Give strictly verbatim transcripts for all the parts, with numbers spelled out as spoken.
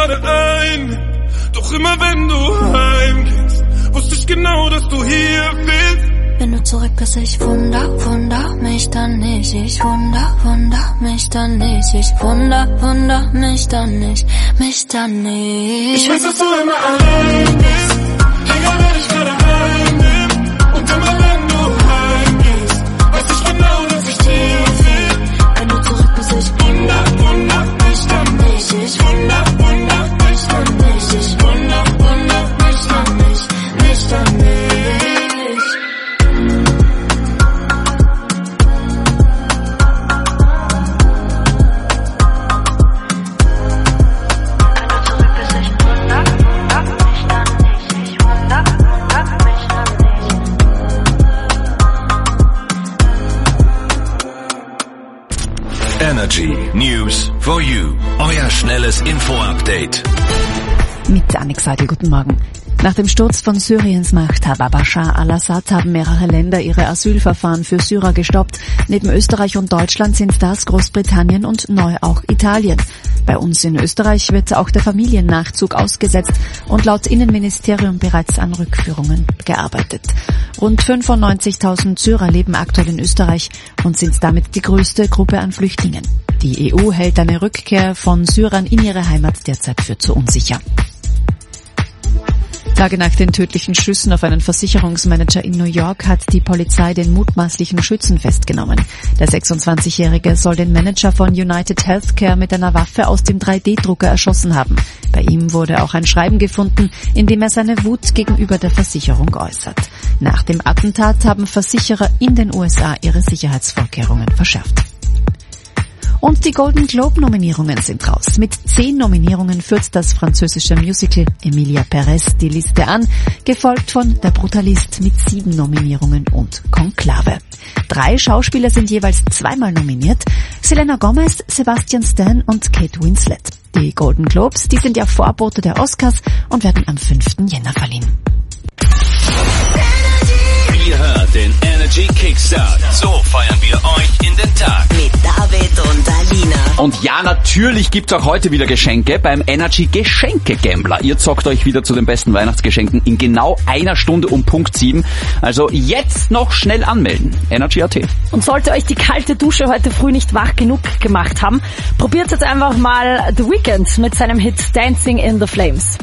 gerade ein. Doch immer wenn du heimgehst, wusste ich genau, dass du hier bist. Wenn du zurück bist, ich wunder, wunder mich dann nicht. Ich wunder, wunder mich dann nicht. Ich wunder, wunder mich dann nicht. Mich dann nicht. Ich weiß, dass du immer allein bist, egal wer dich gerade heimnimmt. Und immer wenn du heimgehst, weiß ich genau, dass ich dir will. Wenn du zurück bist, ich wunder, wunder mich dann nicht. Ich wunder, wunder mich dann nicht. Ich wunder, wunder mich dann nicht. Mich dann nicht. Energy News for You. Euer schnelles Info-Update. Mit Annik Seidel, guten Morgen. Nach dem Sturz von Syriens Machthaber Bashar al-Assad haben mehrere Länder ihre Asylverfahren für Syrer gestoppt. Neben Österreich und Deutschland sind das Großbritannien und neu auch Italien. Bei uns in Österreich wird auch der Familiennachzug ausgesetzt und laut Innenministerium bereits an Rückführungen gearbeitet. Rund fünfundneunzigtausend Syrer leben aktuell in Österreich und sind damit die größte Gruppe an Flüchtlingen. Die E U hält eine Rückkehr von Syrern in ihre Heimat derzeit für zu unsicher. Tage nach den tödlichen Schüssen auf einen Versicherungsmanager in New York hat die Polizei den mutmaßlichen Schützen festgenommen. Der sechsundzwanzigjährige soll den Manager von United Healthcare mit einer Waffe aus dem drei D Drucker erschossen haben. Bei ihm wurde auch ein Schreiben gefunden, in dem er seine Wut gegenüber der Versicherung äußert. Nach dem Attentat haben Versicherer in den U S A ihre Sicherheitsvorkehrungen verschärft. Und die Golden Globe-Nominierungen sind raus. Mit zehn Nominierungen führt das französische Musical Emilia Perez die Liste an, gefolgt von Der Brutalist mit sieben Nominierungen und Konklave. Drei Schauspieler sind jeweils zweimal nominiert: Selena Gomez, Sebastian Stan und Kate Winslet. Die Golden Globes, die sind ja Vorbote der Oscars und werden am fünften Jänner verliehen. Ihr hört den Energy Kickstart. So feiern wir euch in den Tag. Mit David und Alina. Und ja, natürlich gibt's auch heute wieder Geschenke beim Energy Geschenke-Gambler. Ihr zockt euch wieder zu den besten Weihnachtsgeschenken in genau einer Stunde um Punkt sieben. Also jetzt noch schnell anmelden. Energy Punkt A T. Und sollte euch die kalte Dusche heute früh nicht wach genug gemacht haben, probiert jetzt einfach mal The Weeknd mit seinem Hit Dancing in the Flames.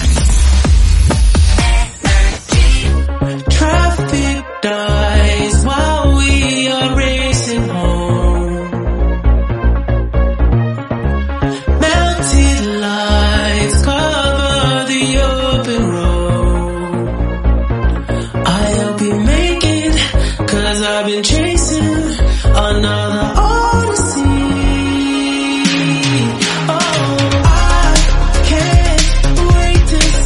Traffic dies while we are racing home. Melted lights cover the open road. I'll be making, cause I've been chasing another odyssey. Oh, I can't wait to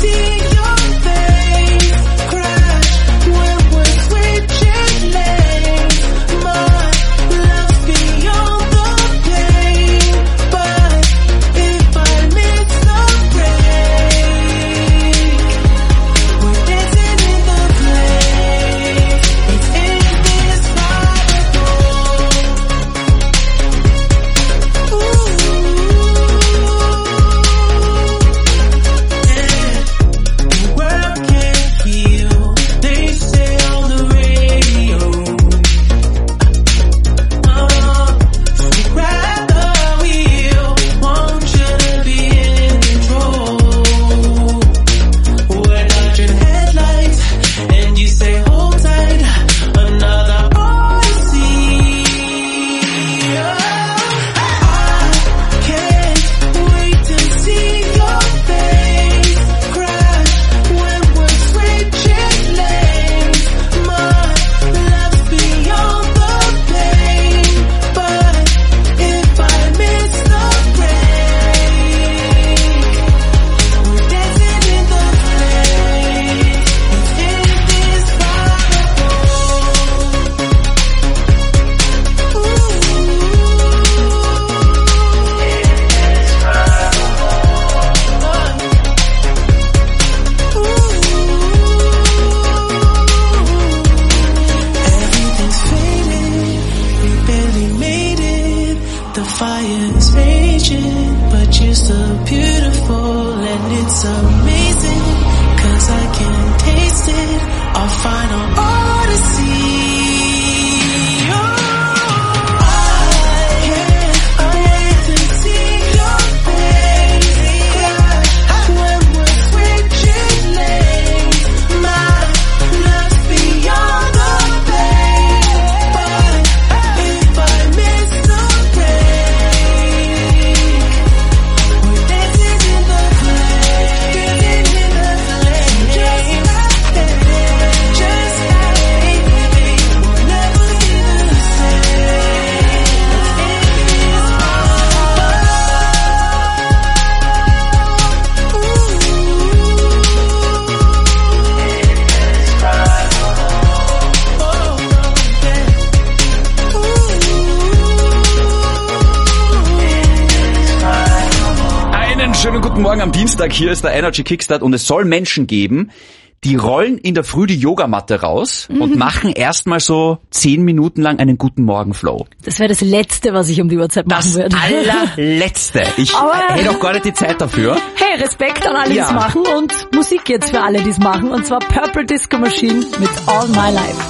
guten Morgen am Dienstag. Hier ist der Energy Kickstart und es soll Menschen geben, die rollen in der Früh die Yogamatte raus mhm. und machen erstmal so zehn Minuten lang einen guten Morgenflow. Das wäre das Letzte, was ich um die Uhrzeit machen das würde. Das allerletzte. Ich Aber hätte auch gar nicht die Zeit dafür. Hey, Respekt an alle, die es Ja. machen und Musik jetzt für alle, die es machen. Und zwar Purple Disco Machine mit All My Life.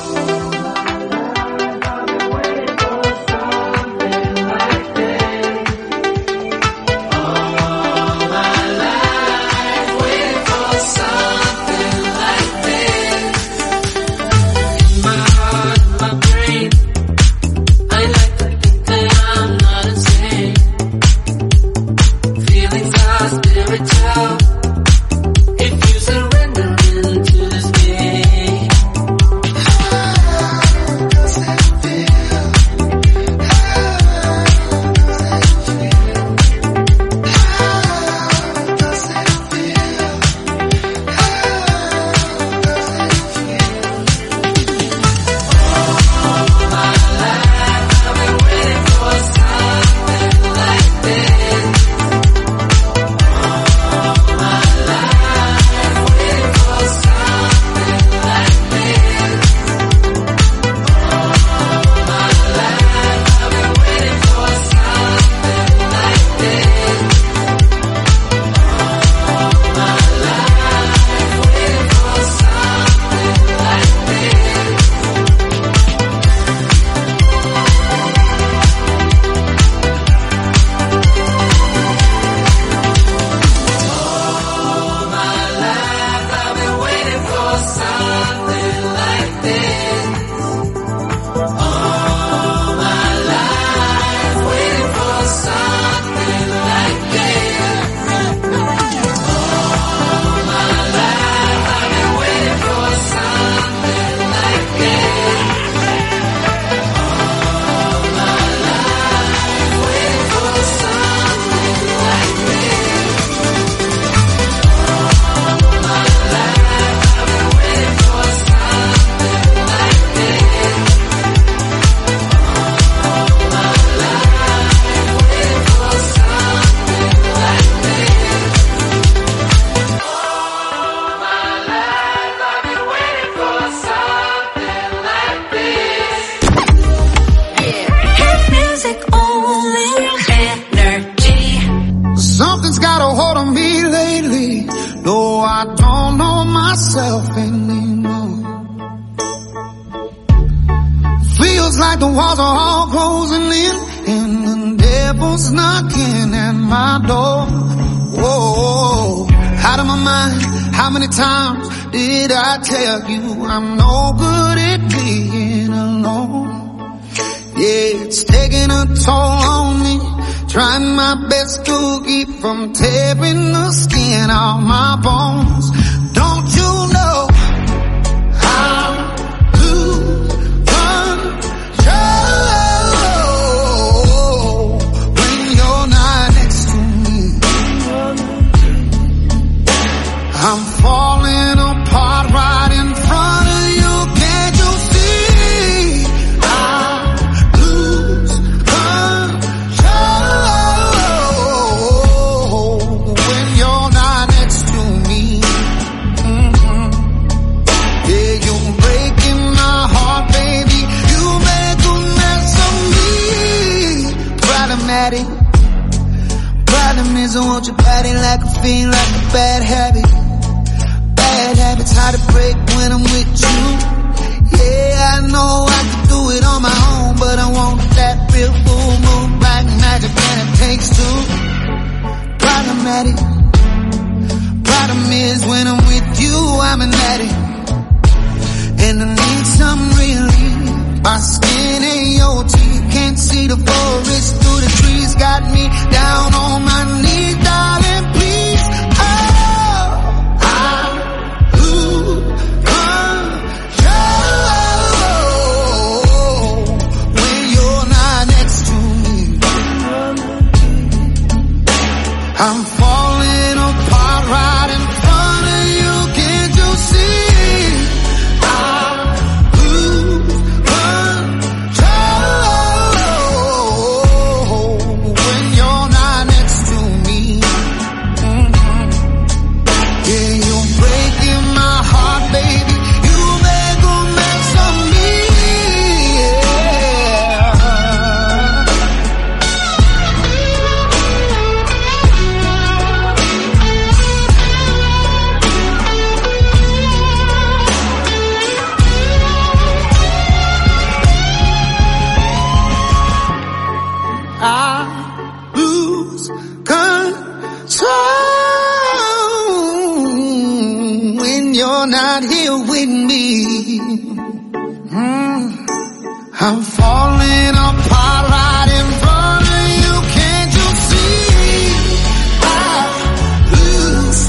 Something's got a hold on me lately, though I don't know myself anymore. Feels like the walls are all closing in, and the devil's knocking at my door. Whoa, out of my mind, how many times did I tell you I'm no good at being alone? Yeah, it's taking a toll on me, trying my best to keep from tearing the skin off my bones. Don't you know how to control when you're not next to me? I'm falling apart right in front of you. Can't you see? I lose control when you're not next to me. Mm-hmm. Yeah, you're breaking my heart, baby. You make a mess of me. Problematic. Problem is I want your body like a fiend, like a bad habit. Bad habits hard to break when I'm with you. Yeah, I know I can do it on my own, but I want that real full moon black magic, and it takes two. Problematic. Problem is when I'm with you, I'm an addict, and I need some relief. My skin ain't your teeth, can't see the forest through the trees. Got me down on my knees, darling, please. Oh, I lose control when you're not next to me. I'm falling apart right in front of you. Can't you see? I lose control when you're not next to me. you're not here with me. Mm. I'm falling apart right in front of you. Can't you see? I lose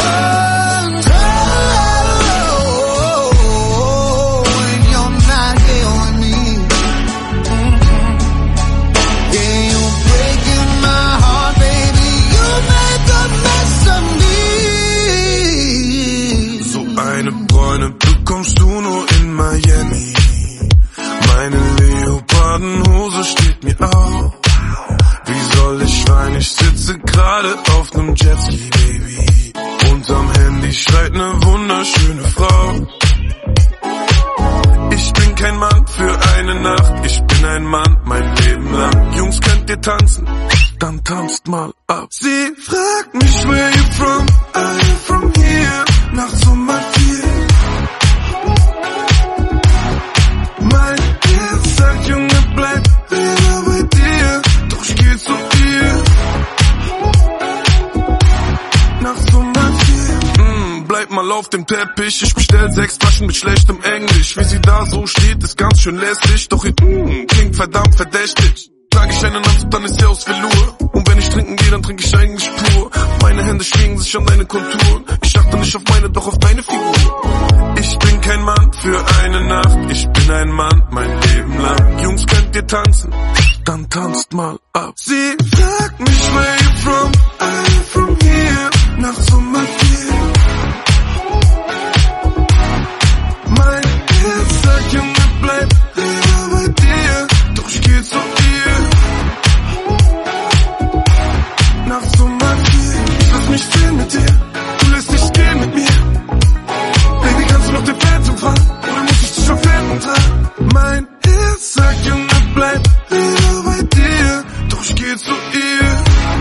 control when you're not here with me. Mm-hmm. Yeah, you're breaking my heart, baby. You make a mess of me. So eine Bräune bekommst du nur in Miami. Meine Leopardenhose steht mir auf. Wie soll ich weinen? Ich sitze gerade auf nem Jetski, Baby. Unterm Handy schreit ne wunderschöne Frau. Ich bin kein Mann für eine Nacht. Ich bin ein Mann mein Leben lang. Jungs, könnt ihr tanzen? Dann tanzt mal ab. Sie fragt mich, where you from? I'm from here. Nachts um halb vier. Mein Herz sagt, Junge, bleib wieder bei dir. Doch ich geh zu ihr. Nachts um halb vier. Mm, bleib mal auf dem Teppich. Ich bestell sechs Flaschen mit schlechtem Englisch. Wie sie da so steht, ist ganz schön lästig. Doch ihr mm, klingt verdammt verdächtig. Trag ich einen Anzug, dann ist sie aus Velour. Und wenn ich trinken gehe, dann trinke ich eigentlich pur. Meine Hände schwingen sich an deine Konturen. Ich achte nicht auf meine, doch auf deine Figur. Ich bin kein Mann für eine Nacht. Ich bin ein Mann mein Leben lang. Jungs, könnt ihr tanzen? Dann tanzt mal ab. Sie fragt mich, where you from? I'm from here. Nachts um halb vier. Mein Herz sagt, Junge, bleib wieder bei dir. Doch ich geh zu ihr. Nachts um halb vier. Ich lass mich sehen mit dir. Du lässt dich gehen mit mir. Baby, kannst du noch den Phantom fahren? Oder muss ich dich auf Phantom tragen? Mein Herz sagt, Junge, bleib wieder bei dir. Doch ich geh zu ihr.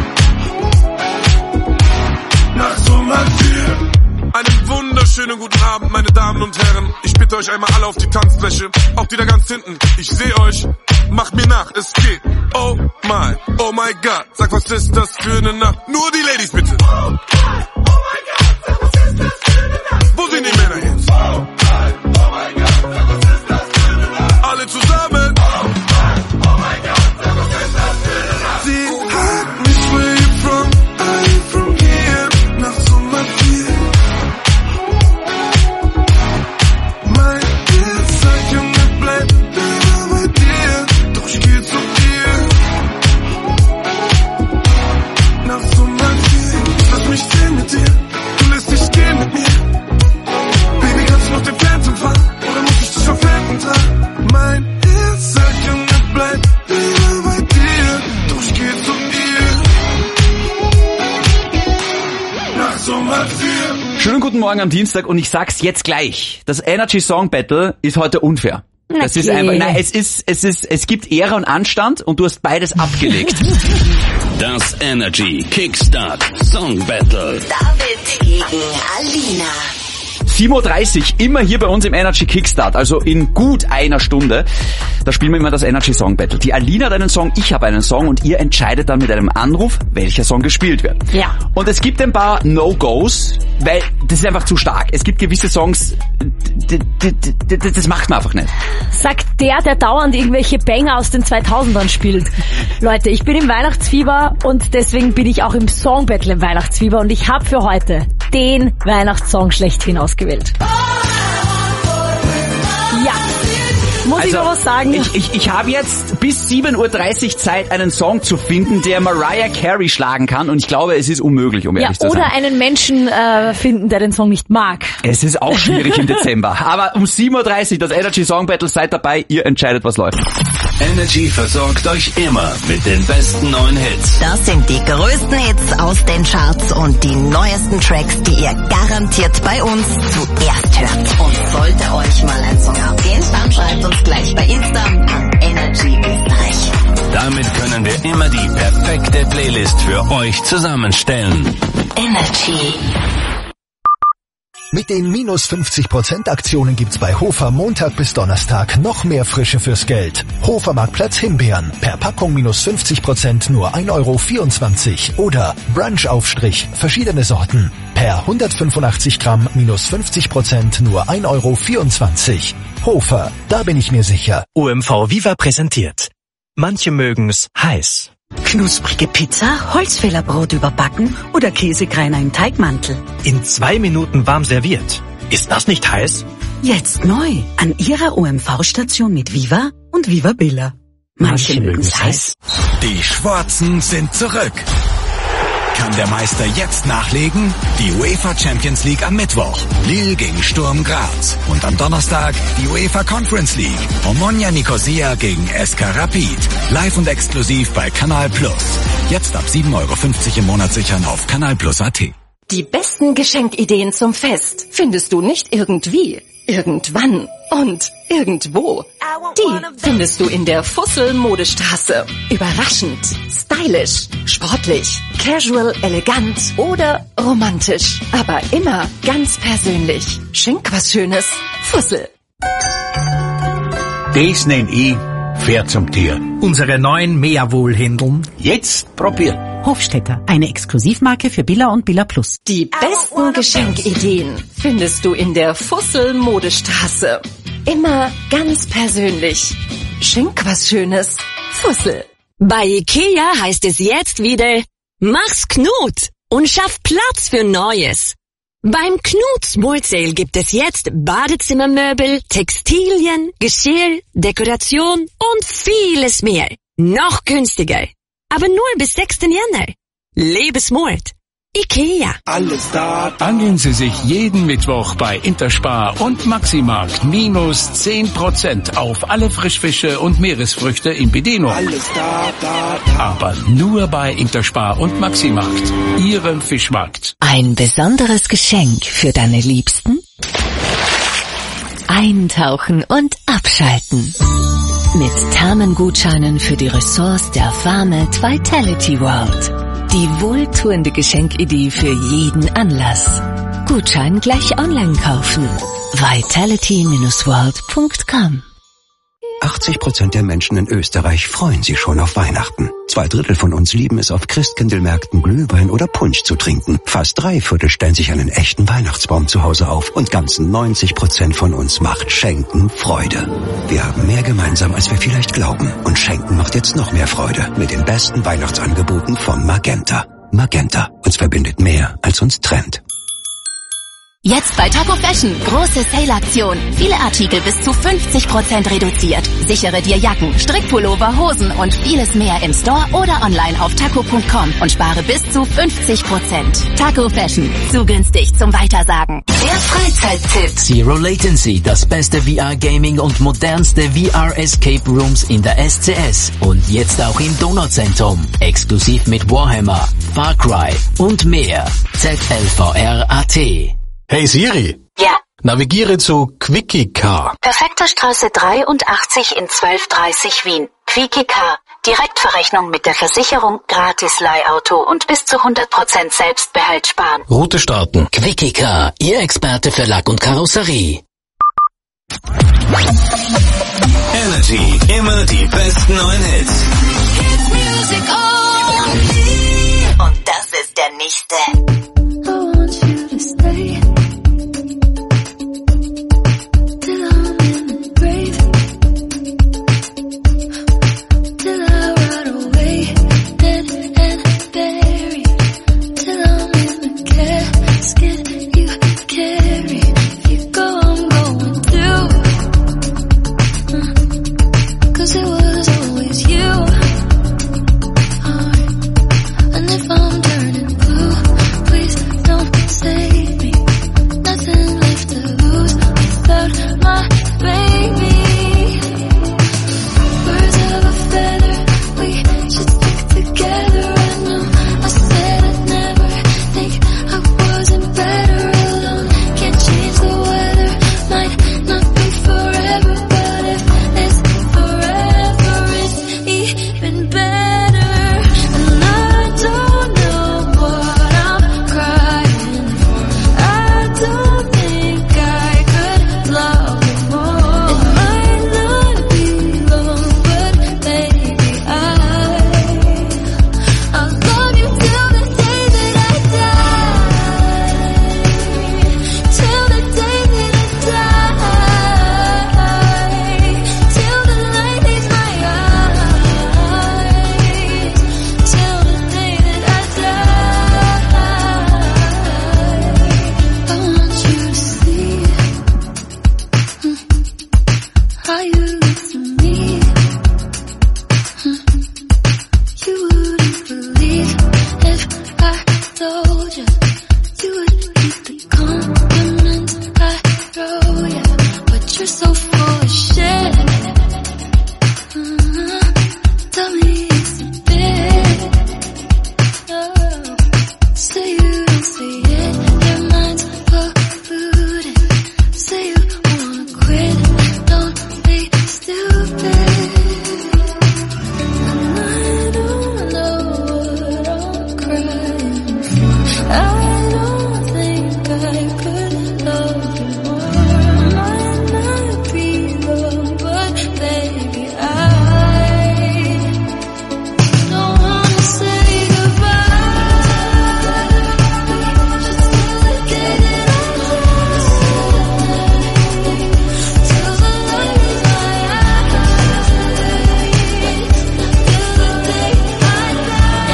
Nachts um halb vier. Einen wunderschönen guten Abend, meine Damen und Herren. Ich bitte euch einmal alle auf die Tanzfläche. Auch die da ganz hinten. Ich seh euch. Macht mir nach, es geht. Oh my, oh my God. Sag, was ist das für eine Nacht? Nur die Ladies bitte. Oh my, oh my God. Sag, was ist das für eine Nacht? Wo sind die Männer jetzt? Oh my, oh my God. Sag, was ist das für eine Nacht? Alle zusammen. Oh my, oh my God. Sag, was ist das für eine Nacht? Sie fragt mich, where you from? I'm from here. Nachts um halb vier. Mein Herz sagt, Junge, bleib wieder bei dir. Doch ich geh zu ihr. Nachts um halb vier. Lass mich sehen mit dir. Du lässt dich gehen mit mir. Baby, kannst du noch den Phantom fahren? Oder muss ich dich auf Phantom tragen? Mein Herz sagt, Junge, bleib wieder bei dir. Doch ich geh zu ihr. Nachts um halb vier. Schönen guten Morgen am Dienstag und ich sag's jetzt gleich. Das Energy Song Battle ist heute unfair. Das ist einfach, nein, es ist, es ist, es gibt Ehre und Anstand und du hast beides abgelegt. Das Energy Kickstart Song Battle. David gegen Alina. sieben Uhr dreißig, immer hier bei uns im Energy Kickstart, also in gut einer Stunde. Da spielen wir immer das Energy Song Battle. Die Alina hat einen Song, ich habe einen Song und ihr entscheidet dann mit einem Anruf, welcher Song gespielt wird. Ja. Und es gibt ein paar No-Gos, weil das ist einfach zu stark. Es gibt gewisse Songs, d- d- d- d- das macht man einfach nicht. Sagt der, der dauernd irgendwelche Banger aus den zweitausendern spielt. Leute, ich bin im Weihnachtsfieber und deswegen bin ich auch im Song Battle im Weihnachtsfieber und ich habe für heute den Weihnachtssong schlechthin ausgewählt. Ja, muss ich noch was sagen? Ich, ich, ich habe jetzt bis sieben Uhr dreißig Zeit, einen Song zu finden, der Mariah Carey schlagen kann und ich glaube, es ist unmöglich, um ja, ehrlich zu sein. oder einen Menschen äh, finden, der den Song nicht mag. Es ist auch schwierig im Dezember. Aber um sieben Uhr dreißig, das Energy Song Battle, seid dabei, ihr entscheidet, was läuft. Energy versorgt euch immer mit den besten neuen Hits. Das sind die größten Hits aus den Charts und die neuesten Tracks, die ihr garantiert bei uns zuerst hört. Und sollte euch mal ein Song abgehen, dann schreibt uns gleich bei Insta an Energy Österreich. Damit können wir immer die perfekte Playlist für euch zusammenstellen. Energy. Mit den minus fünfzig Prozent Aktionen gibt's bei Hofer Montag bis Donnerstag noch mehr Frische fürs Geld. Hofer Marktplatz Himbeeren. Per Packung minus fünfzig Prozent nur ein Euro vierundzwanzig. Oder Brunch-Aufstrich. Verschiedene Sorten. Per hundertfünfundachtzig Gramm minus fünfzig Prozent nur ein Euro vierundzwanzig. Hofer, da bin ich mir sicher. O M V Viva präsentiert. Manche mögen's heiß. Knusprige Pizza, Holzfällerbrot überbacken oder Käsekreiner im Teigmantel. In zwei Minuten warm serviert. Ist das nicht heiß? Jetzt neu an Ihrer O M V-Station mit Viva und Viva Billa. Manche, Manche mögen's heiß. Die Schwarzen sind zurück. Kann der Meister jetzt nachlegen? Die UEFA Champions League am Mittwoch. Lille gegen Sturm Graz. Und am Donnerstag die UEFA Conference League. Omonia Nicosia gegen S K Rapid. Live und exklusiv bei Kanal Plus. Jetzt ab sieben Euro fünfzig im Monat sichern auf kanalplus punkt at. Die besten Geschenkideen zum Fest findest du nicht irgendwie, irgendwann und irgendwo. Die findest du in der Fussel-Modestraße. Überraschend, stylisch, sportlich, casual, elegant oder romantisch. Aber immer ganz persönlich. Schenk was Schönes. Fussel. Das nenn ich fair zum Tier. Unsere neuen Meerwohlhändeln. Jetzt probiert. Hofstetter, eine Exklusivmarke für Billa und Billa Plus. Die besten Geschenkideen findest du in der Fussel-Modestraße. Immer ganz persönlich. Schenk was Schönes. Fussel. Bei Ikea heißt es jetzt wieder, mach's Knut und schaff Platz für Neues. Beim Knut Small Sale gibt es jetzt Badezimmermöbel, Textilien, Geschirr, Dekoration und vieles mehr. Noch günstiger. Aber nur bis sechsten Jänner. Lebe smart. Ikea. Alles da. Angeln Sie sich jeden Mittwoch bei Interspar und Maximarkt minus zehn Prozent auf alle Frischfische und Meeresfrüchte in Bedeno. Alles da, da, da. Aber nur bei Interspar und Maximarkt. Ihrem Fischmarkt. Ein besonderes Geschenk für deine Liebsten? Eintauchen und abschalten. Mit Thermengutscheinen für die Ressorts der Farmet Vitality World. Die wohltuende Geschenkidee für jeden Anlass. Gutschein gleich online kaufen. vitality dash world punkt com. achtzig Prozent der Menschen in Österreich freuen sich schon auf Weihnachten. Zwei Drittel von uns lieben es, auf Christkindlmärkten Glühwein oder Punsch zu trinken. Fast drei Viertel stellen sich einen echten Weihnachtsbaum zu Hause auf. Und ganzen neunzig Prozent von uns macht Schenken Freude. Wir haben mehr gemeinsam, als wir vielleicht glauben. Und Schenken macht jetzt noch mehr Freude mit den besten Weihnachtsangeboten von Magenta. Magenta. Uns verbindet mehr, als uns trennt. Jetzt bei Taco Fashion. Große Sale-Aktion. Viele Artikel bis zu fünfzig Prozent reduziert. Sichere dir Jacken, Strickpullover, Hosen und vieles mehr im Store oder online auf taco punkt com und spare bis zu fünfzig Prozent. Taco Fashion. Zu günstig zum Weitersagen. Der Freizeit-Tipp. Zero Latency. Das beste V R-Gaming und modernste V R-Escape Rooms in der S C S. Und jetzt auch im Donauzentrum. Exklusiv mit Warhammer, Far Cry und mehr. Z L V R punkt A T. Hey Siri. Ja. Navigiere zu Quickie Car. Perfekte Straße dreiundachtzig in zwölf dreißig Wien. Quickie Car. Direktverrechnung mit der Versicherung, gratis Leihauto und bis zu hundert Prozent Selbstbehalt sparen. Route starten. Quickie Car. Ihr Experte für Lack und Karosserie. Energy. Immer die besten neuen Hits. Und das ist der nächste. And if I'm turning blue, please don't save me. don't see it. Your mind's polluted. Say you wanna quit. Don't be stupid. And I don't know what I'm crying for. I don't think I could love you more. Might not be wrong, but baby, I don't wanna say goodbye. Just till the day that I'm till the light in my eyes, till the day I die,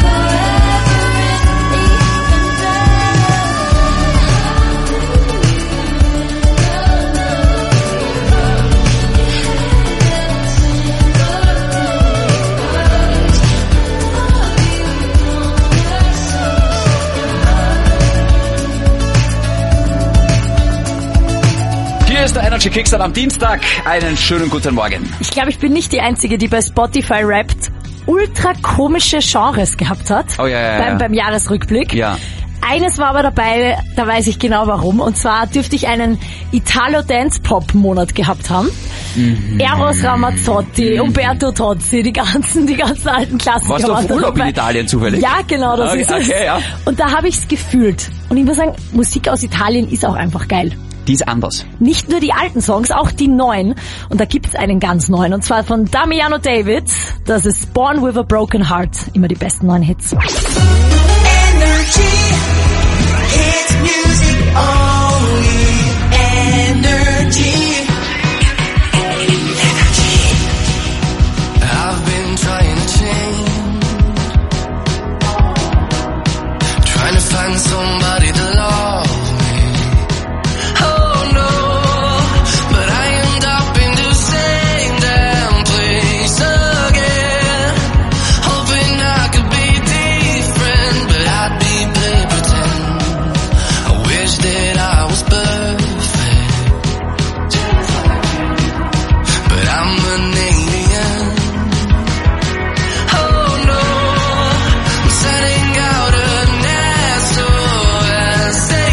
Hier ist der Energy Kickstart am Dienstag. Einen schönen guten Morgen. Ich glaube, ich bin nicht die Einzige, die bei Spotify rappt ultra komische Genres gehabt hat. Oh ja, ja, ja. Beim, beim Jahresrückblick. Ja. Eines war aber dabei, da weiß ich genau warum. Und zwar dürfte ich einen Italo-Dance-Pop-Monat gehabt haben. Mhm. Eros Ramazzotti, Umberto Tozzi, die ganzen, die ganzen alten Klassiker. Warst du auf waren da Urlaub dabei. in Italien zufällig? Ja, genau, das Okay, ist es. okay, ja. Und da habe ich es gefühlt. Und ich muss sagen, Musik aus Italien ist auch einfach geil. Die ist anders. Nicht nur die alten Songs, auch die neuen. Und da gibt es einen ganz neuen. Und zwar von Damiano David. Das ist Born with a Broken Heart. Immer die besten neuen Hits. Energy, hits music only. Energy. I've been trying to change, trying to find somebody to love me. Oh no, but I end up in the same damn place again, hoping I could be different, but I'd be playing pretend. I wish that I was perfect, but I'm an alien. Oh no, I'm setting out a nest so I say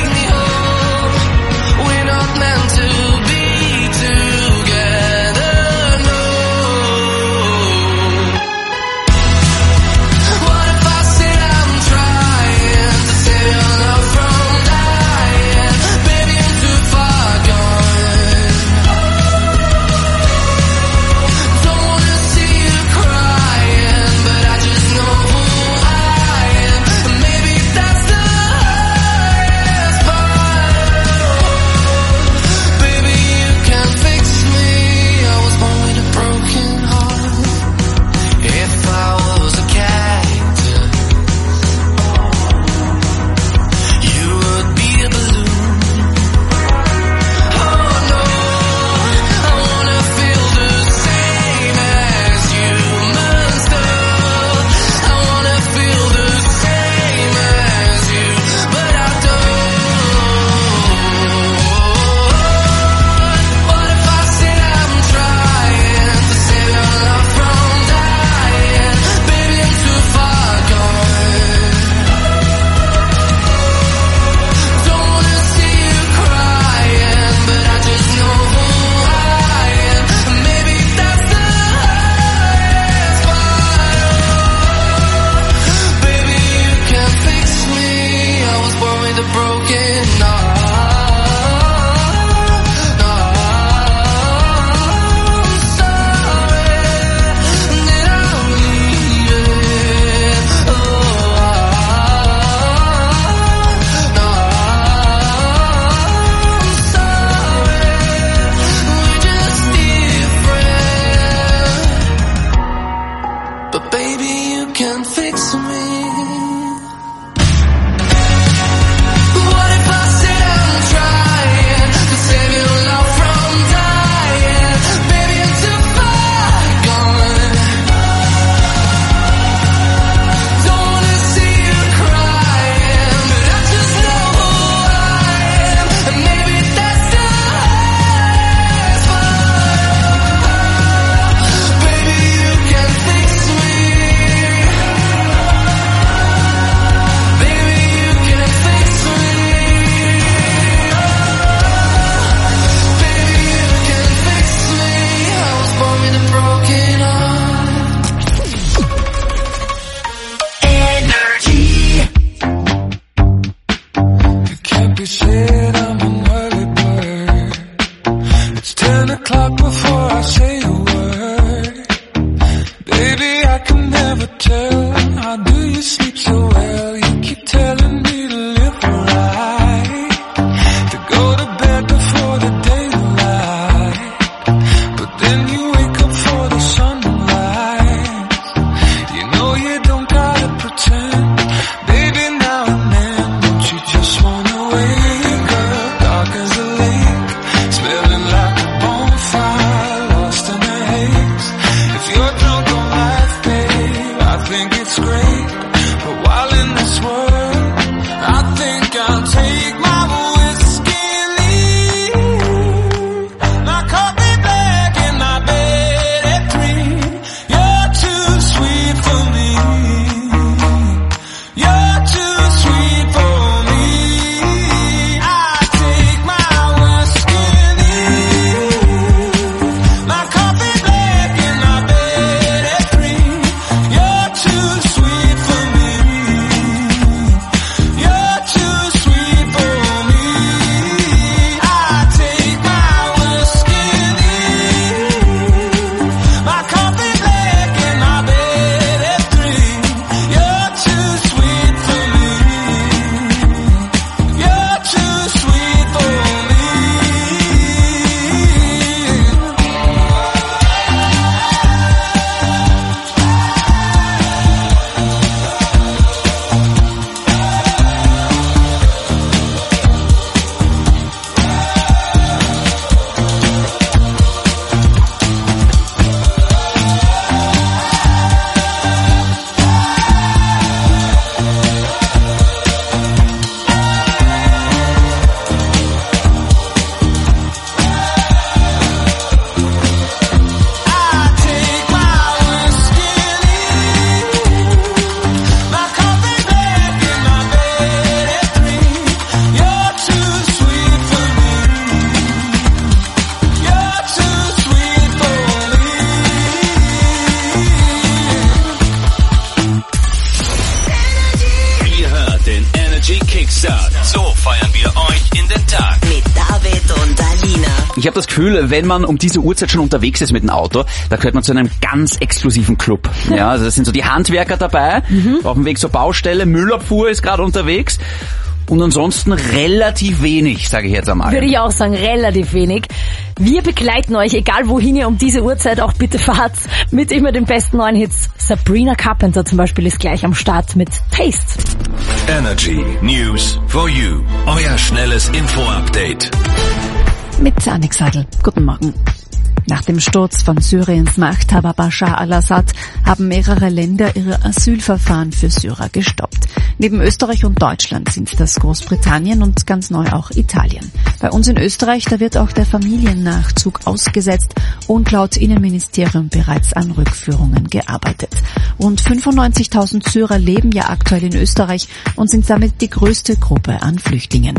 feiern wir euch in den Tag. Mit David und Alina. Ich habe das Gefühl, wenn man um diese Uhrzeit schon unterwegs ist mit dem Auto, da gehört man zu einem ganz exklusiven Club. Ja, also das sind so die Handwerker dabei, mhm. auf dem Weg zur Baustelle, Müllabfuhr ist gerade unterwegs. Und ansonsten relativ wenig, sage ich jetzt einmal. Würde ich auch sagen, relativ wenig. Wir begleiten euch, egal wohin ihr um diese Uhrzeit auch bitte fahrt, mit immer den besten neuen Hits. Sabrina Carpenter zum Beispiel ist gleich am Start mit Taste. Energy News for You. Euer schnelles Info-Update. Mit Annik Sadel. Guten Morgen. Nach dem Sturz von Syriens Machthaber Bashar al-Assad haben mehrere Länder ihre Asylverfahren für Syrer gestoppt. Neben Österreich und Deutschland sind das Großbritannien und ganz neu auch Italien. Bei uns in Österreich, da wird auch der Familiennachzug ausgesetzt und laut Innenministerium bereits an Rückführungen gearbeitet. Rund fünfundneunzigtausend Syrer leben ja aktuell in Österreich und sind damit die größte Gruppe an Flüchtlingen.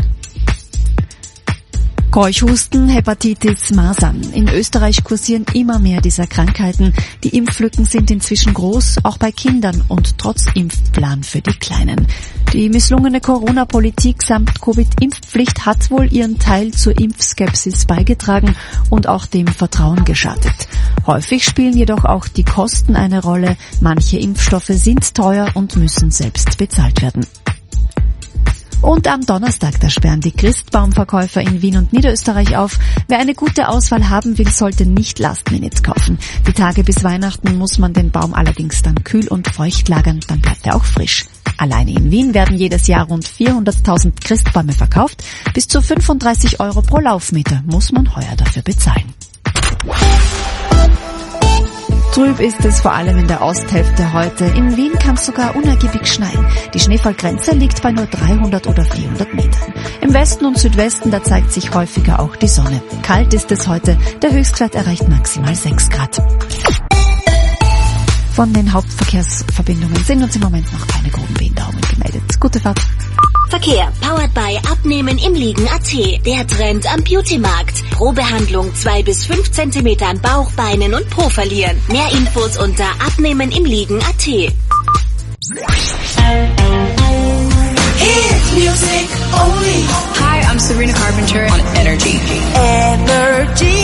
Keuchhusten, Hepatitis, Masern. In Österreich kursieren immer mehr dieser Krankheiten. Die Impflücken sind inzwischen groß, auch bei Kindern und trotz Impfplan für die Kleinen. Die misslungene Corona-Politik samt Covid-Impfpflicht hat wohl ihren Teil zur Impfskepsis beigetragen und auch dem Vertrauen geschadet. Häufig spielen jedoch auch die Kosten eine Rolle. Manche Impfstoffe sind teuer und müssen selbst bezahlt werden. Und am Donnerstag, da sperren die Christbaumverkäufer in Wien und Niederösterreich auf. Wer eine gute Auswahl haben will, sollte nicht Last Minute kaufen. Die Tage bis Weihnachten muss man den Baum allerdings dann kühl und feucht lagern, dann bleibt er auch frisch. Alleine in Wien werden jedes Jahr rund vierhunderttausend Christbäume verkauft. Bis zu fünfunddreißig Euro pro Laufmeter muss man heuer dafür bezahlen. Trüb ist es vor allem in der Osthälfte heute. In Wien kann es sogar unergiebig schneien. Die Schneefallgrenze liegt bei nur dreihundert oder vierhundert Metern. Im Westen und Südwesten, da zeigt sich häufiger auch die Sonne. Kalt ist es heute. Der Höchstwert erreicht maximal sechs Grad. Von den Hauptverkehrsverbindungen sind uns im Moment noch keine groben Behinderungen gemeldet. Gute Fahrt. Verkehr, powered by Abnehmen im Liegen Punkt at. Der Trend am Beauty-Markt. Pro Behandlung zwei bis fünf Zentimeter an Bauch, Beinen und Po verlieren. Mehr Infos unter Abnehmen im Liegen Punkt at. Hit music only. Hi, I'm Sabrina Carpenter on Energy. Energy.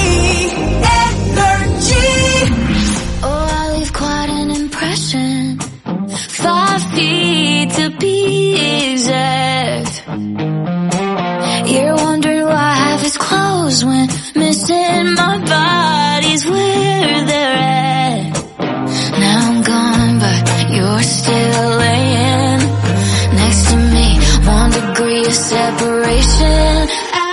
Energy. Oh, I leave quite an impression. Five feet to be exact. You're wondering why half is closed when missing my body's where they're at. Now I'm gone, but you're still laying next to me. One degree of separation.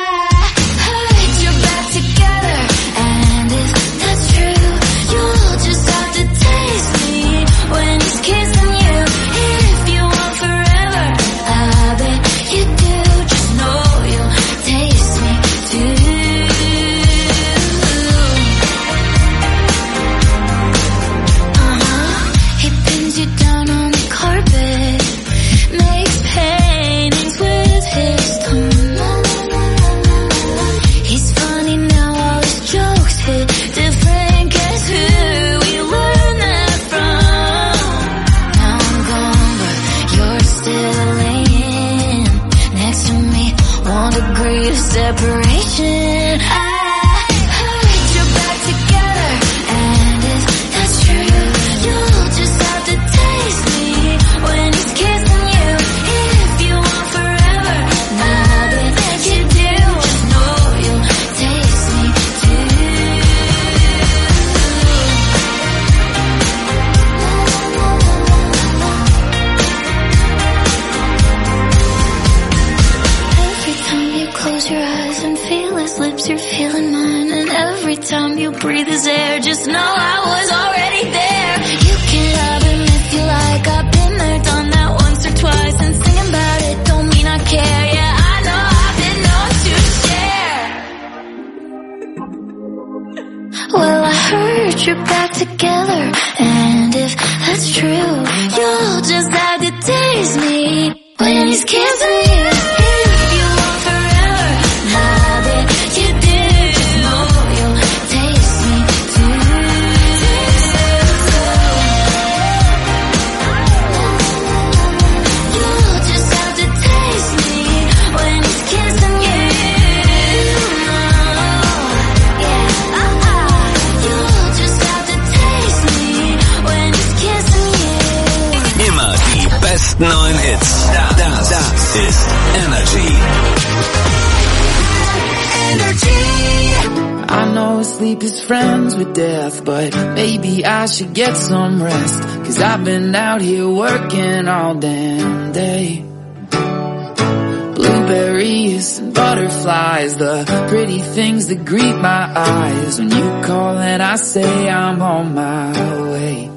Separation. I hurt you back together, and if that's true, you'll just have to taste me when he's kissing you. If you want forever, nothing that you do, just know you'll taste me too. Every time you close your eyes and feel his lips, you're feeling mine. And every time you breathe his air, just know I was already there. You can love him if you like. I've been there, done that once or twice. And singing about it don't mean I care. Yeah, I know I've been known to share. Well, I heard you're back together, and if that's true, you'll just have to taste me when he's kissing you. When Energy. I know sleep is friends with death, but maybe I should get some rest, 'cause I've been out here working all damn day. Blueberries and butterflies, the pretty things that greet my eyes. When you call and I say I'm on my way.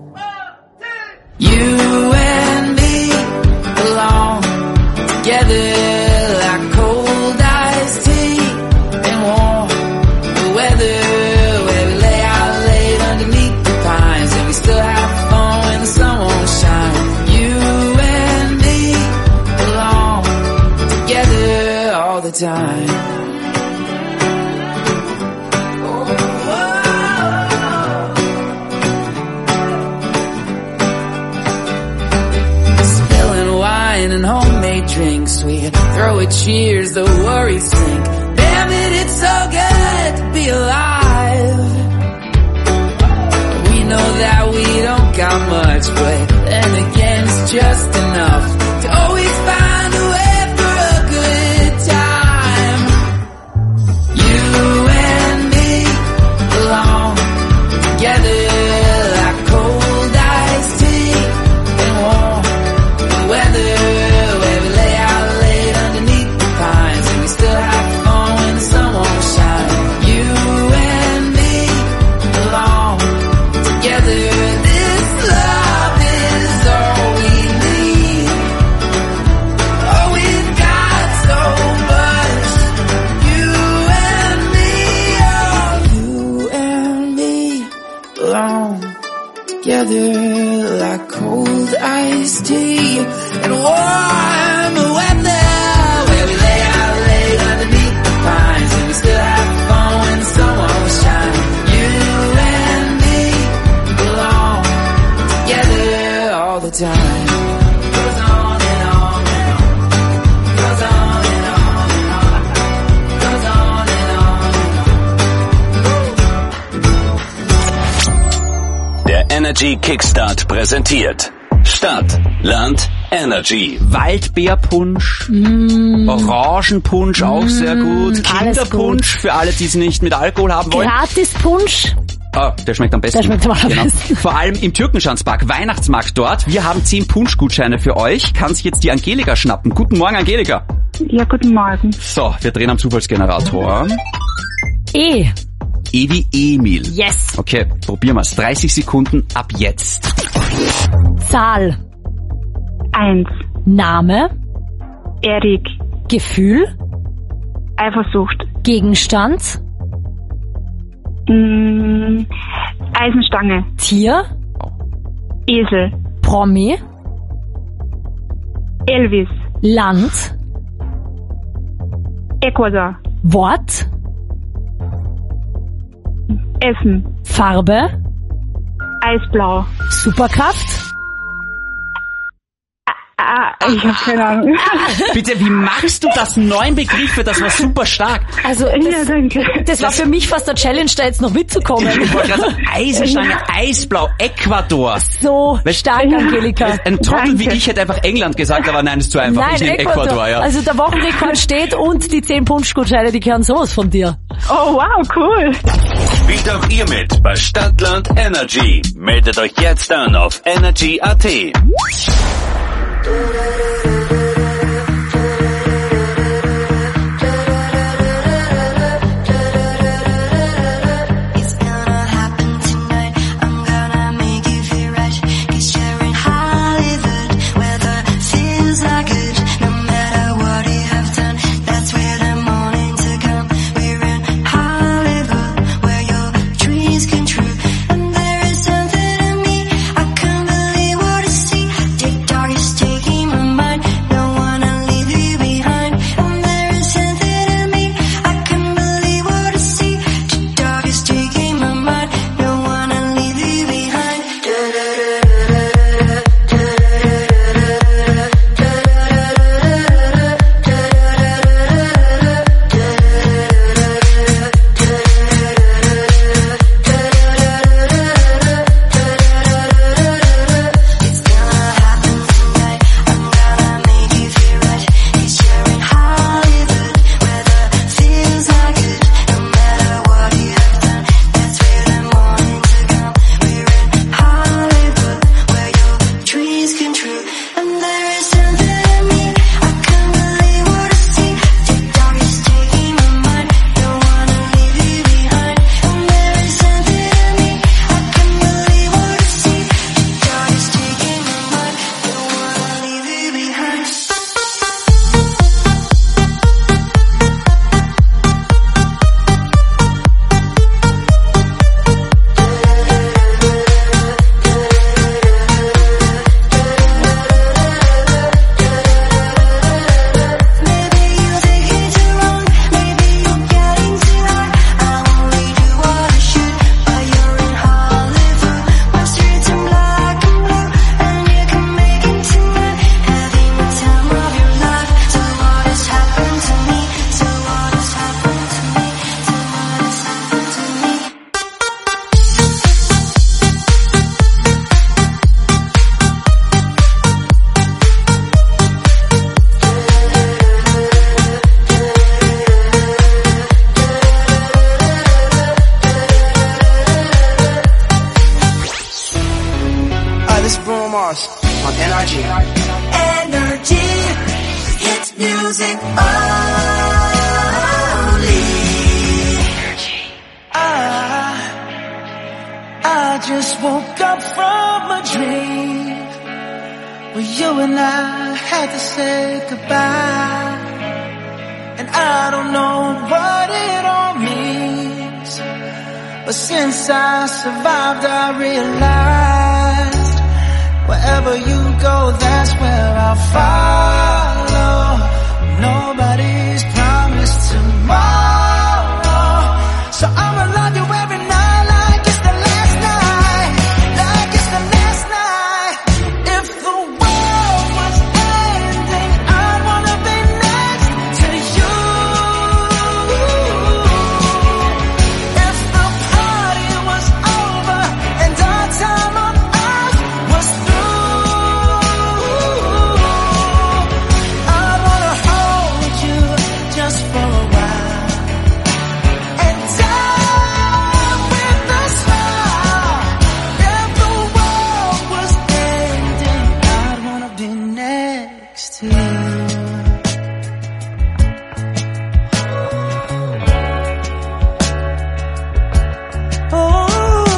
You and me belong together like cold iced tea and warm weather, where we lay out late underneath the pines, and we still have fun when the sun won't shine. You and me belong together all the time. Spilling wine and homemade drinks, we throw a cheers, the worries sink. Damn it, it's so good to be alive. We know that we don't got much, but then again it's just enough to always find a way for a good time. You and me belong together like cold iced tea and warm weather, where we lay out late underneath the pines, and we still have fun when the sun won't shine. You and me belong together. This love is all we need. Oh, we've got so much. You and me, oh, you and me belong together like cold iced tea and warm weather, where we lay out late underneath the pines, and we still have fun when the sun won't shine. You and me belong together all the time. Goes on and on and on. Goes on and on and on. Goes on and on. Der Energy Kickstart präsentiert Stadt, Land, Energy. Waldbeerpunsch, mm. Orangenpunsch, auch mm. sehr gut. Kinderpunsch gut. Für alle, die es nicht mit Alkohol haben wollen. Gratispunsch. Ah, der schmeckt am besten. Der schmeckt am allerbesten. Genau. Vor allem im Türkenschanzpark, Weihnachtsmarkt dort. Wir haben zehn Punschgutscheine für euch. Kann sich jetzt die Angelika schnappen. Guten Morgen, Angelika. Ja, guten Morgen. So, wir drehen am Zufallsgenerator. E. E wie Emil. Yes. Okay, probieren wir's. dreißig Sekunden ab jetzt. Zahl. Eins. Name. Erik. Gefühl. Eifersucht. Gegenstand. Mm, Eisenstange. Tier. Esel. Promi. Elvis. Land. Ecuador. Wort. Essen. Farbe. Eisblau. Superkraft. Ah, ich habe keine Ahnung. Bitte, wie machst du das? Neun Begriffe, das war super stark. Also, das, ja, danke. das war für mich fast der Challenge, da jetzt noch mitzukommen. Ich wollte gerade sagen, Eisenstange, Eisblau, Ecuador. So stark, Angelika. Ein Trottel Danke. wie ich hätte einfach England gesagt, aber nein, ist zu einfach. Nein, ich nehme Ecuador. Ecuador, ja. Also der Wochenrekord steht und die zehn Punschgutscheine, die gehören sowas von dir. Oh, wow, cool. Spielt auch ihr mit bei Stadtland Energy. Meldet euch jetzt an auf energy punkt at. Taking my mind just woke up from a dream where you and I had to say goodbye. And I don't know what it all means, but since I survived I realized wherever you go, that's where I'll follow. Nobody's promised tomorrow, so I'ma love you every night like it's the last night, like it's the last night. If the world was ending, I'd wanna be next to you. If the party was over and our time on earth was through, I'd wanna hold you just for a while and die with a smile. If the world was ending, I'd wanna be next to you. Oh,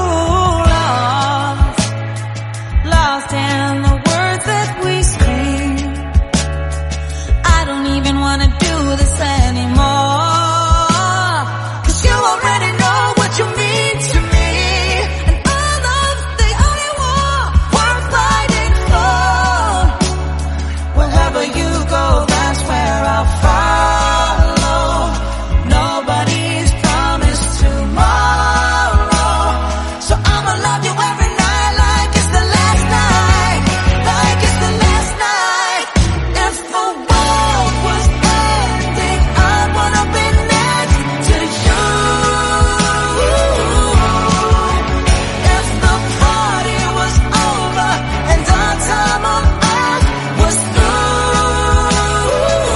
lost, lost in the words that we scream. I don't even wanna do this anymore, 'cause you already know what you mean to me, and all of the only war worth fighting for. Wherever you go, that's where I'll follow. Nobody's promised tomorrow, so I'ma love you every night like it's the last night, like it's the last night. If the world was ending, I'd wanna be next to you. If the party was over and our time on earth was through,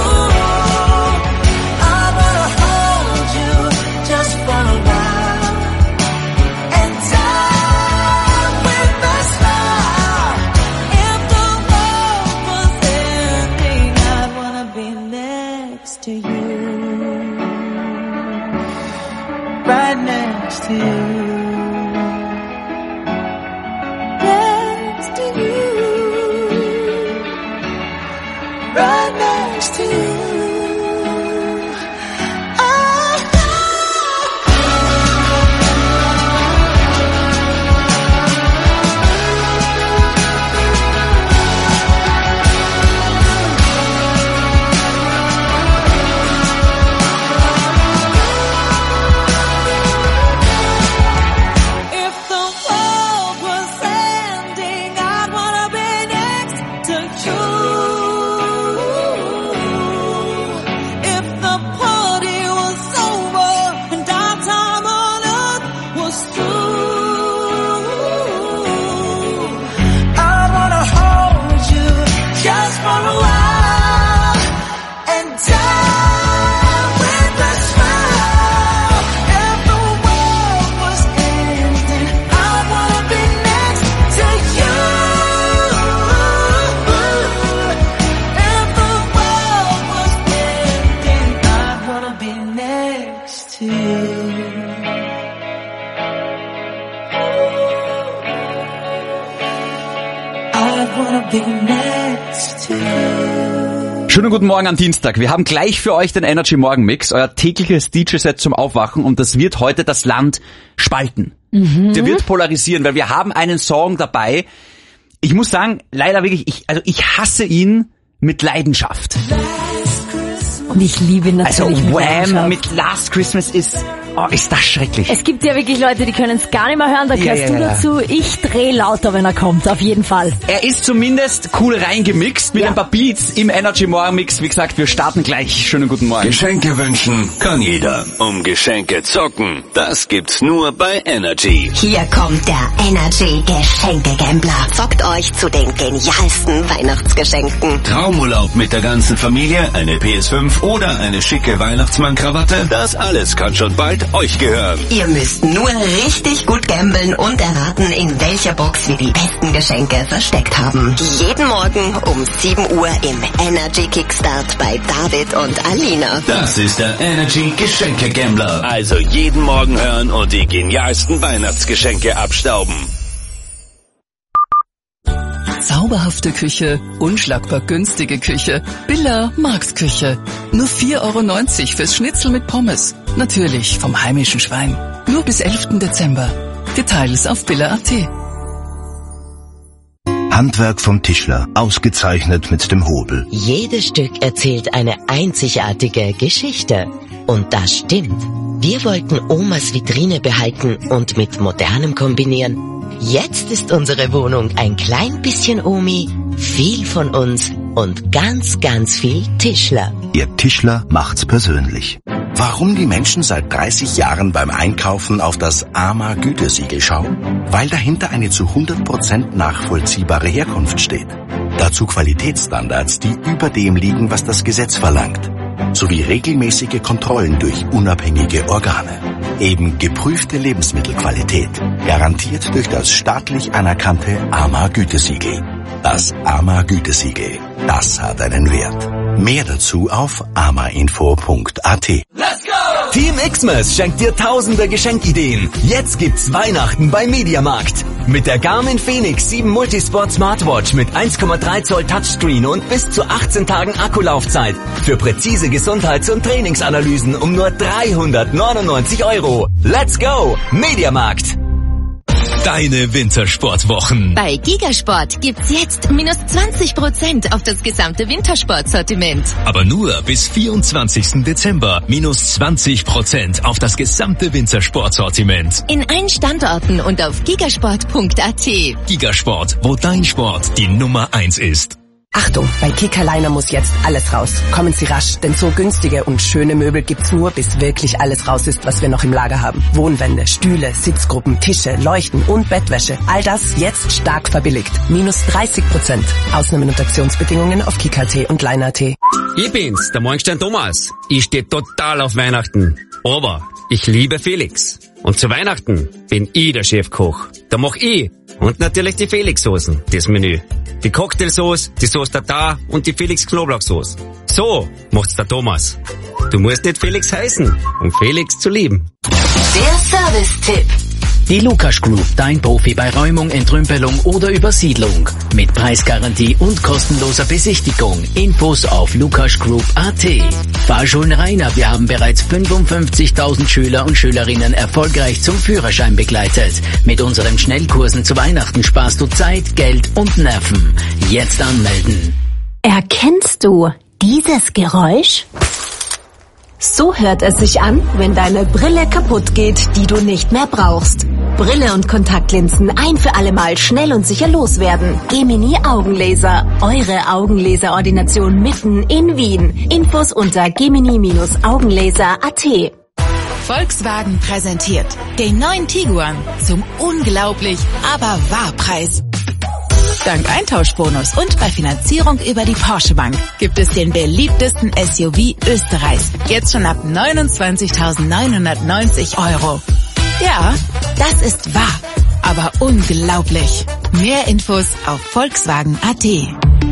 I wanna hold you just for a while and die with a smile. If the world was ending, I'd wanna be next to you, right next to you, next to you, right next to you. If the world was ending, I'd wanna be next to you. If the party was over and our time on earth was through, I wanna hold you just for a while and die with a smile. If the world was ending, I'd wanna be next to you. If the world was ending, I'd wanna be next to you. I'd wanna be next to you. Schönen guten Morgen am Dienstag. Wir haben gleich für euch den Energy Morgen Mix, euer tägliches D J-Set zum Aufwachen, und das wird heute das Land spalten. Mhm. Der wird polarisieren, weil wir haben einen Song dabei. Ich muss sagen, leider wirklich, ich, also ich hasse ihn mit Leidenschaft. Und ich liebe ihn Also natürlich mit Wham Leidenschaft. mit Last Christmas ist, oh, ist das schrecklich. Es gibt ja wirklich Leute, die können es gar nicht mehr hören, da Ja, gehörst ja, du ja. dazu. Ich dreh lauter, wenn er kommt, auf jeden Fall. Er ist zumindest cool reingemixt mit Ja. ein paar Beats im Energy Morgen Mix. Wie gesagt, wir starten gleich. Schönen guten Morgen. Geschenke wünschen kann jeder. Um Geschenke zocken, das gibt's nur bei Energy. Hier kommt der Energy Geschenke-Gambler. Zockt euch zu den genialsten Weihnachtsgeschenken. Traumurlaub mit der ganzen Familie, eine P S fünf oder eine schicke Weihnachtsmann-Krawatte, das alles kann schon bald euch gehören. Ihr müsst nur richtig gut gambeln und erraten, in welcher Box wir die besten Geschenke versteckt haben. Jeden Morgen um sieben Uhr im Energy Kickstart bei David und Alina. Das ist der Energy Geschenke Gambler. Also jeden Morgen hören und die genialsten Weihnachtsgeschenke abstauben. Zauberhafte Küche, unschlagbar günstige Küche. Billa Marks Küche. Nur vier Euro neunzig fürs Schnitzel mit Pommes. Natürlich vom heimischen Schwein. Nur bis elften Dezember. Details auf billa punkt at. Handwerk vom Tischler, ausgezeichnet mit dem Hobel. Jedes Stück erzählt eine einzigartige Geschichte. Und das stimmt. Wir wollten Omas Vitrine behalten und mit Modernem kombinieren. Jetzt ist unsere Wohnung ein klein bisschen Omi, viel von uns und ganz, ganz viel Tischler. Ihr Tischler macht's persönlich. Warum die Menschen seit dreißig Jahren beim Einkaufen auf das A M A-Gütesiegel schauen? Weil dahinter eine zu hundert Prozent nachvollziehbare Herkunft steht. Dazu Qualitätsstandards, die über dem liegen, was das Gesetz verlangt. Sowie regelmäßige Kontrollen durch unabhängige Organe. Eben geprüfte Lebensmittelqualität, garantiert durch das staatlich anerkannte A M A-Gütesiegel. Das A M A-Gütesiegel, das hat einen Wert. Mehr dazu auf amainfo punkt at. Let's go! Team Xmas schenkt dir tausende Geschenkideen. Jetzt gibt's Weihnachten bei Mediamarkt. Mit der Garmin Fenix sieben Multisport Smartwatch mit eins Komma drei Zoll Touchscreen und bis zu achtzehn Tagen Akkulaufzeit. Für präzise Gesundheits- und Trainingsanalysen um nur dreihundertneunundneunzig Euro. Let's go! Mediamarkt. Deine Wintersportwochen. Bei Gigasport gibt's jetzt minus zwanzig Prozent auf das gesamte Wintersportsortiment. Aber nur bis vierundzwanzigsten Dezember minus zwanzig Prozent auf das gesamte Wintersportsortiment. In allen Standorten und auf gigasport punkt at. Gigasport, wo dein Sport die Nummer eins ist. Achtung, bei Kickerliner muss jetzt alles raus. Kommen Sie rasch, denn so günstige und schöne Möbel gibt's nur, bis wirklich alles raus ist, was wir noch im Lager haben. Wohnwände, Stühle, Sitzgruppen, Tische, Leuchten und Bettwäsche. All das jetzt stark verbilligt. Minus dreißig Prozent. Ausnahmen und Aktionsbedingungen auf kicker punkt at und liner punkt at. Ich bin's, der Morgenstern Thomas. Ich stehe total auf Weihnachten. Aber ich liebe Felix. Und zu Weihnachten bin ich der Chefkoch. Da mach ich. Und natürlich die Felix-Soßen, das Menü. Die Cocktailsauce, die Sauce Tartar und die Felix Knoblauchsauce. So macht's der Thomas. Du musst nicht Felix heißen, um Felix zu lieben. Der Service-Tipp. Die Lukas Group, dein Profi bei Räumung, Entrümpelung oder Übersiedlung. Mit Preisgarantie und kostenloser Besichtigung. Infos auf lukasgroup punkt at. Fahrschulen Rainer, wir haben bereits fünfundfünfzigtausend Schüler und Schülerinnen erfolgreich zum Führerschein begleitet. Mit unseren Schnellkursen zu Weihnachten sparst du Zeit, Geld und Nerven. Jetzt anmelden. Erkennst du dieses Geräusch? So hört es sich an, wenn deine Brille kaputt geht, die du nicht mehr brauchst. Brille und Kontaktlinsen ein für alle Mal schnell und sicher loswerden. Gemini Augenlaser, eure Augenlaserordination mitten in Wien. Infos unter gemini Augenlaser punkt at. Volkswagen präsentiert den neuen Tiguan zum unglaublich, aber wahr Preis. Dank Eintauschbonus und bei Finanzierung über die Porsche Bank gibt es den beliebtesten S U V Österreichs. Jetzt schon ab neunundzwanzigtausendneunhundertneunzig Euro. Ja, das ist wahr, aber unglaublich. Mehr Infos auf volkswagen punkt at.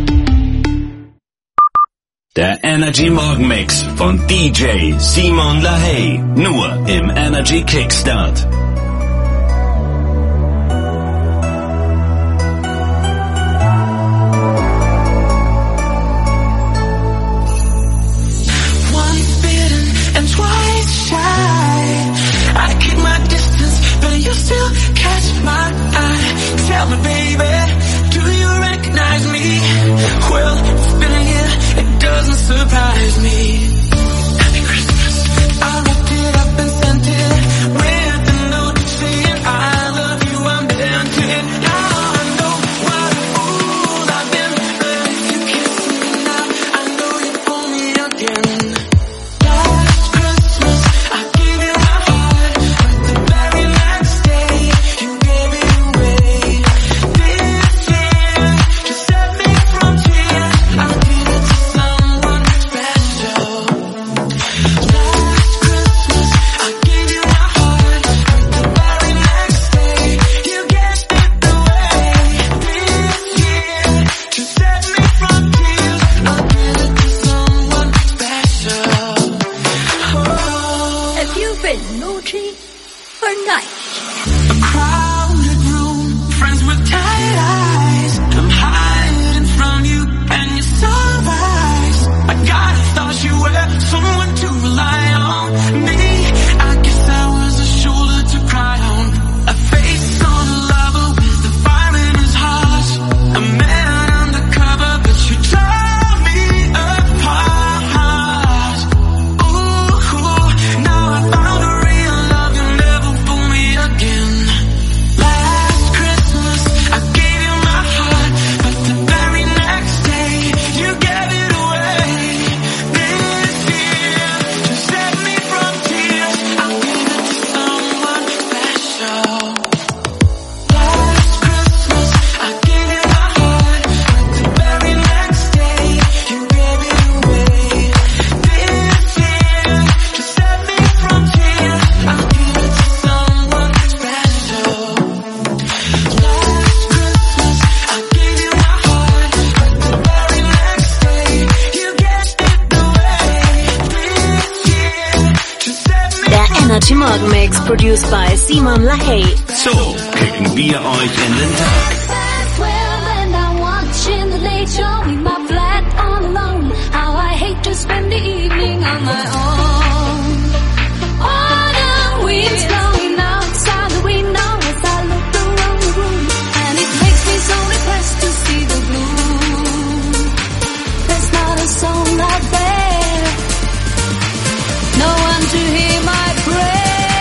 Der Energy Morgenmix von D J Simon LaHaye. Nur im Energy Kickstart. You still catch my eye. Tell me, baby, do you recognize me? Well, it's been a year, it doesn't surprise me. Happy Christmas. I wrapped it up and sent it with a note saying I love you, I'm down to it. Now I know what a fool I've been, but if you kiss me now, I know you pull me again. Last Christmas, I gave you my heart, the very next day you gave it away. This year, to set me from tears, I'll give it to someone special. Last Christmas, I gave you my heart, the very next day you gave it away. This year, to set me from tears, I'll give it to someone special. Oh. Have you been naughty or nice? A crowded room, friends with tired eyes. I'm hiding Energy Morgen Mix, produced by Simon LaHaye. So kicken wir euch in den Tag. And I'm watching the late show in my flat all alone. How I hate to spend the evening on my own. Autumn winds blowing outside the window as I look around the room, and it makes me so depressed to see the blue. There's not a soul out there, no one to hear my prayer.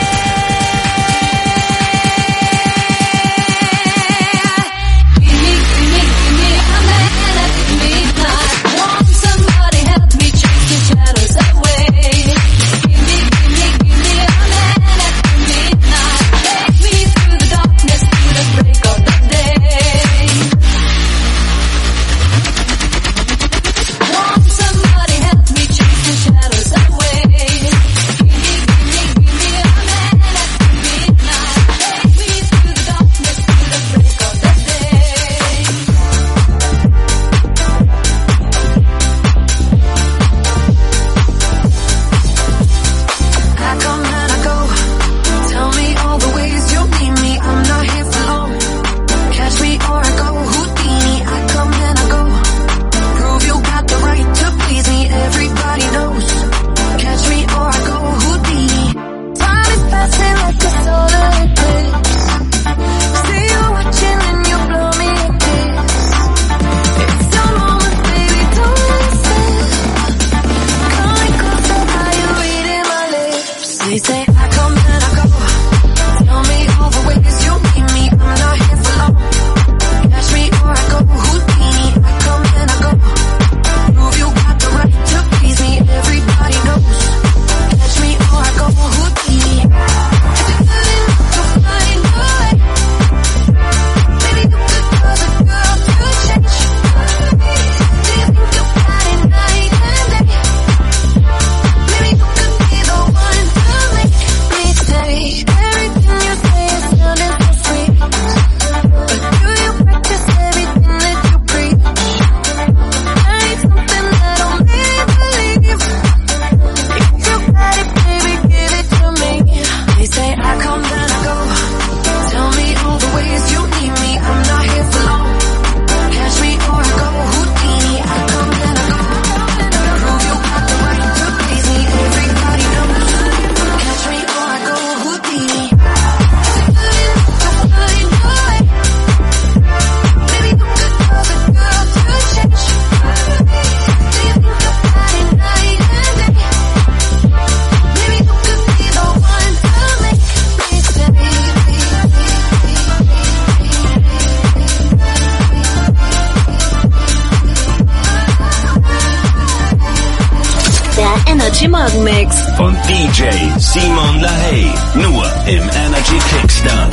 Energy Morgen Mix von D J Simon LaHaye, nur im Energy Kickstart.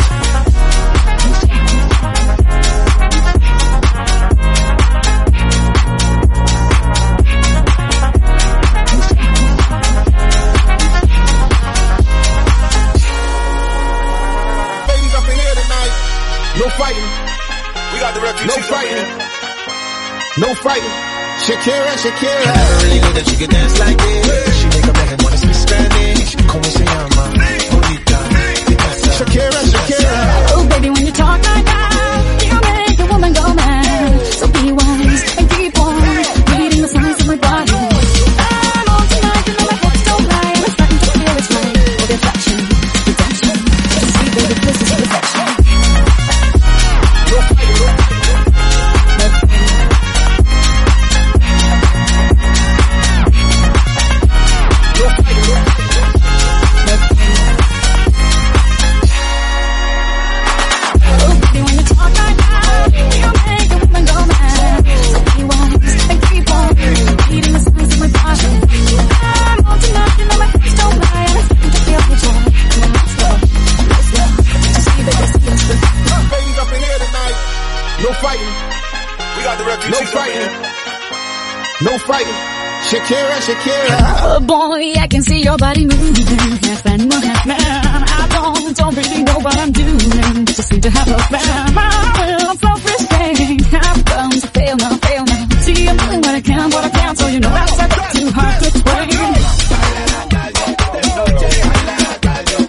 Ladies up in here tonight, no fighting. We got the refugees. No fighting. No fighting. Shakira, Shakira. I never really knew that she could dance like this. She make a man wanna speak Spanish. Como se llama? Bonita. Shakira, Shakira. Oh, baby, when you talk like that, you make a woman go mad. So be wise and keep on reading the signs of my body. I'm on tonight, and all my hips don't lie. I'm starting to feel it's right. For the affection, redemption. See, baby, this is perfection. No fighting, no fighting. No fighting. No fighting. Shakira, Shakira. Oh boy, I can see your body moving, half animal, half man. I don't, don't really know what I'm doing, just seem to have a plan. I'm self-restrained, have come to fail now, fail now. See, I'm doing what I can, what I can, so you know that's too hard to explain.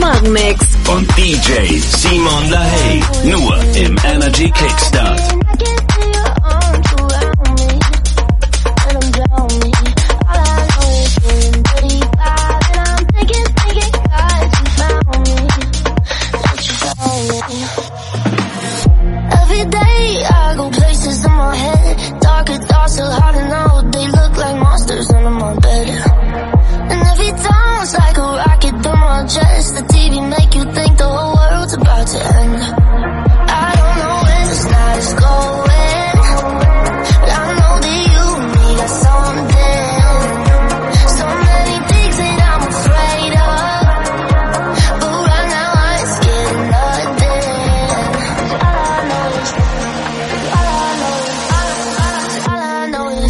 Morgenmix. Und D J Simon LaHaye. Nur im Energy Kickstart. Every day I go places in my head. Darker thoughts are hard to know. They look like monsters under my bed. And every time it's like a rocket through my chest. The T V make you think the whole world's about to end. I don't know where this night is going, but I know that you and me got something. So many things that I'm afraid of, but right now I ain't scared of nothing. All I know is, all I know is, all I know is.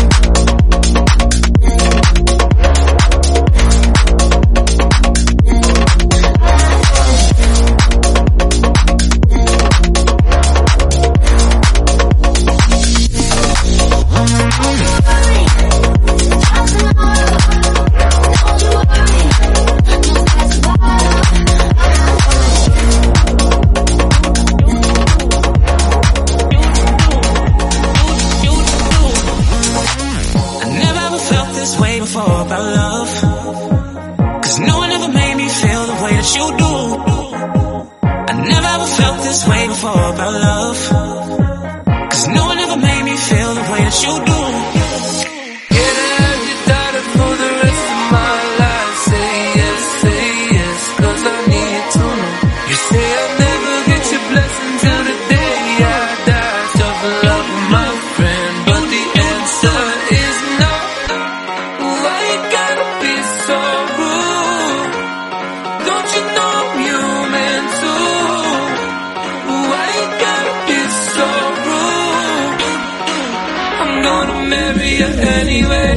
I never ever felt this way before about love. Cause no one ever made me feel the way that you do. I never ever felt this way before about love. Cause no one ever made me feel the way that you do. Can I have your daughter for the rest of my life? Say yes, say yes, cause I need to know. You say I'll never get your blessing till the day I die. Tough love, my friend, but the answer is no. Why you gotta be so rude? Don't you know I'm human too? Why you gotta be so rude? I'm gonna marry you anyway.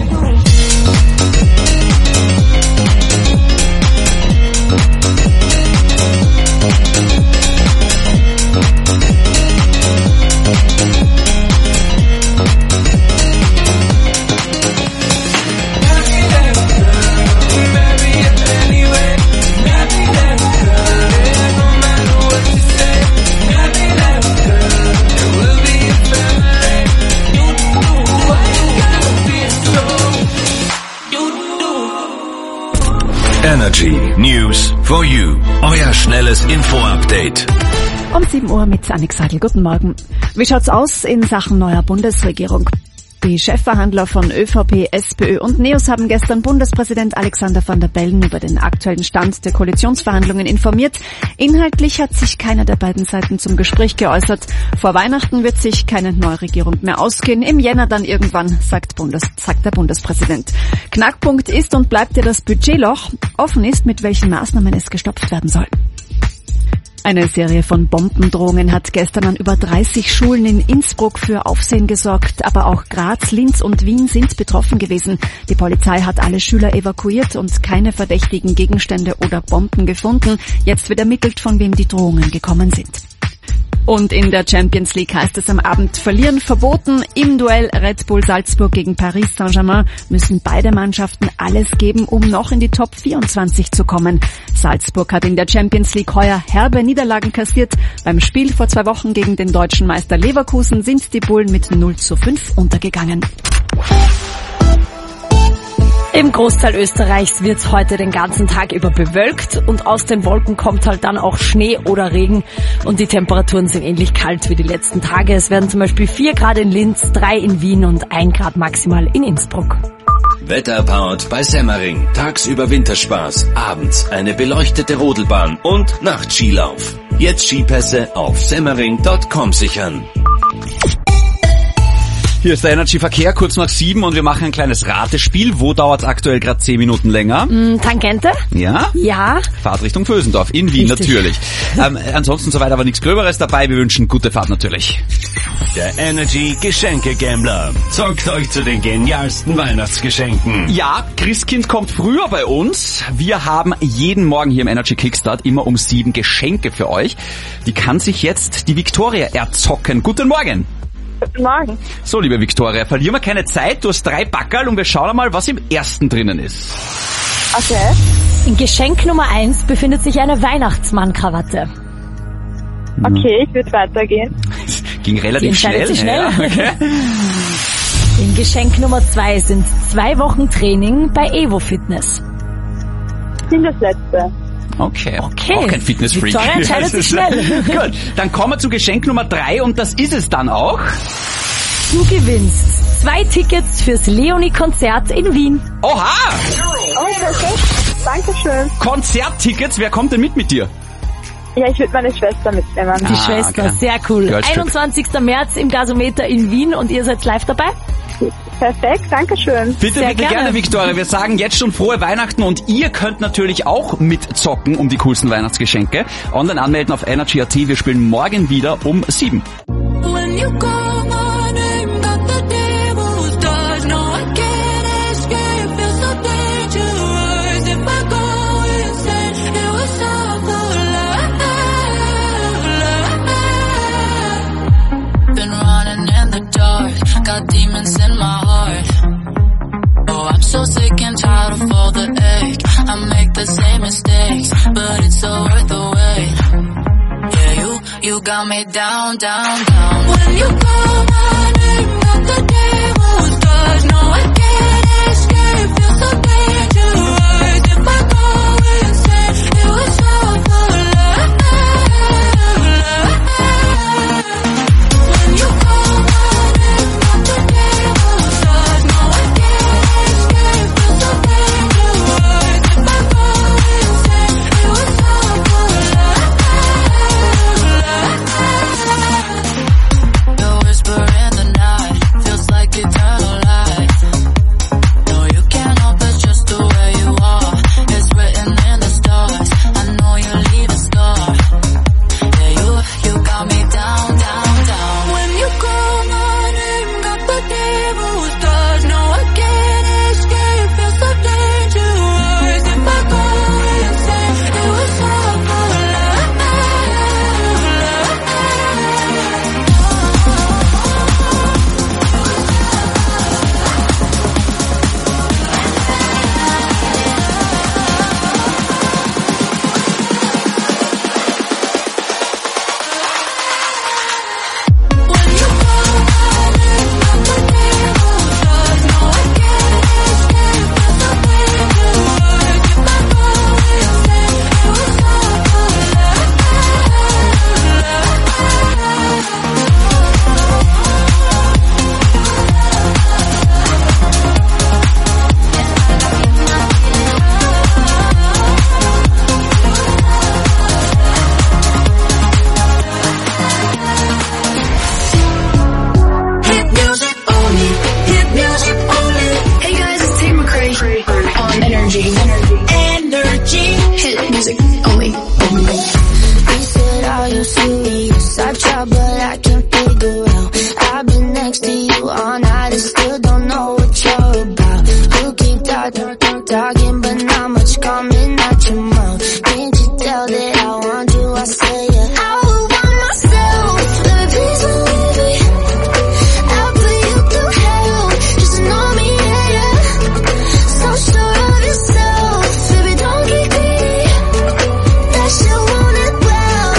Energy News for you. Euer schnelles Info-Update. Um sieben Uhr mit Annik Sadel. Guten Morgen. Wie schaut's aus in Sachen neuer Bundesregierung? Die Chefverhandler von ÖVP, SPÖ und NEOS haben gestern Bundespräsident Alexander Van der Bellen über den aktuellen Stand der Koalitionsverhandlungen informiert. Inhaltlich hat sich keiner der beiden Seiten zum Gespräch geäußert. Vor Weihnachten wird sich keine neue Regierung mehr ausgehen. Im Jänner dann irgendwann, sagt, Bundes, sagt der Bundespräsident. Knackpunkt ist und bleibt ja das Budgetloch. Offen ist, mit welchen Maßnahmen es gestopft werden soll. Eine Serie von Bombendrohungen hat gestern an über dreißig Schulen in Innsbruck für Aufsehen gesorgt. Aber auch Graz, Linz und Wien sind betroffen gewesen. Die Polizei hat alle Schüler evakuiert und keine verdächtigen Gegenstände oder Bomben gefunden. Jetzt wird ermittelt, von wem die Drohungen gekommen sind. Und in der Champions League heißt es am Abend verlieren verboten. Im Duell Red Bull Salzburg gegen Paris Saint-Germain müssen beide Mannschaften alles geben, um noch in die Top vierundzwanzig zu kommen. Salzburg hat in der Champions League heuer herbe Niederlagen kassiert. Beim Spiel vor zwei Wochen gegen den deutschen Meister Leverkusen sind die Bullen mit null zu fünf untergegangen. Im Großteil Österreichs wird heute den ganzen Tag über bewölkt und aus den Wolken kommt halt dann auch Schnee oder Regen und die Temperaturen sind ähnlich kalt wie die letzten Tage. Es werden zum Beispiel vier Grad in Linz, drei in Wien und ein Grad maximal in Innsbruck. Wetter powered bei Semmering. Tagsüber Winterspaß, abends eine beleuchtete Rodelbahn und Nachtskilauf. Jetzt Skipässe auf semmering punkt com sichern. Hier ist der Energy-Verkehr, kurz nach sieben und wir machen ein kleines Ratespiel. Wo dauert es aktuell gerade zehn Minuten länger? Mm, Tangente? Ja? Ja. Fahrt Richtung Vösendorf, in Wien. Richtig. Natürlich. ähm, ansonsten soweit aber nichts Gröberes dabei. Wir wünschen gute Fahrt natürlich. Der Energy Geschenke-Gambler zockt euch zu den genialsten Weihnachtsgeschenken. Ja, Christkind kommt früher bei uns. Wir haben jeden Morgen hier im Energy Kickstart immer um sieben Geschenke für euch. Die kann sich jetzt die Viktoria erzocken. Guten Morgen. Guten Morgen. So, liebe Viktoria, verlieren wir keine Zeit. Du hast drei Packerl und wir schauen mal, was im ersten drinnen ist. Okay. In Geschenk Nummer eins befindet sich eine Weihnachtsmann-Krawatte. Okay, ich würde weitergehen. Ging relativ Die schnell. entscheidet sich schnell. Ja, okay. In Geschenk Nummer zwei sind zwei Wochen Training bei Evo Fitness. Ich bin das Letzte. Okay, Okay. auch kein Fitnessfreak. Victoria entscheidet sich schnell. Gut, dann kommen wir zu Geschenk Nummer drei und das ist es dann auch. Du gewinnst zwei Tickets fürs Leonie-Konzert in Wien. Oha! Oh, perfekt. Dankeschön. Konzerttickets, wer kommt denn mit mit dir? Ja, ich würde meine Schwester mitnehmen. Die Ah, Schwester, okay. sehr cool. Girlstrip. einundzwanzigsten März im Gasometer in Wien und ihr seid live dabei? Perfekt, Dankeschön. Bitte, Sehr bitte gerne. gerne, Victoria. Wir sagen jetzt schon frohe Weihnachten und ihr könnt natürlich auch mitzocken um die coolsten Weihnachtsgeschenke. Online anmelden auf energy punkt at. Wir spielen morgen wieder um sieben. When you call my name, got the devil's touch. No, I can't escape. Feels so dangerous. If I go insane, it was all for love. Been running in the dark, got demons in my heart. Oh, I'm so sick and tired of all the ache. I make the same mistakes, but it's so worth the wait. Yeah, you, you got me down, down, down. When you call my name, got the devil's touch. No, I can't escape. Feel so dangerous. If I go insane, it was all for love. When you call my name, got the devil's touch. No, I can't escape. Feel so dangerous. If I go insane, it was all for love. The whisper in the night feels like eternal light. No, you can't help it's just the way you are. It's written in the stars. I know you leave a scar. Yeah, you, you got me down, down, down. When you call my name, got the devil's touch. No, I can't escape. Feel so dangerous. If I go insane, it was all for love. Hit music only. Hit music only. Hey guys, it's Tate McRae on Energy. Energy. Hit music only. He said, are you serious? I tried, but I can't figure out. I've been next to you all night and still don't know what you're about. You keep talking, talking, but not much coming out your mouth. Can't you tell that I want you? I say yeah. I would want myself. Baby, please believe me. I'll put you through hell just to know me, yeah, yeah. So sure of yourself, baby, don't get greedy. That you want it well,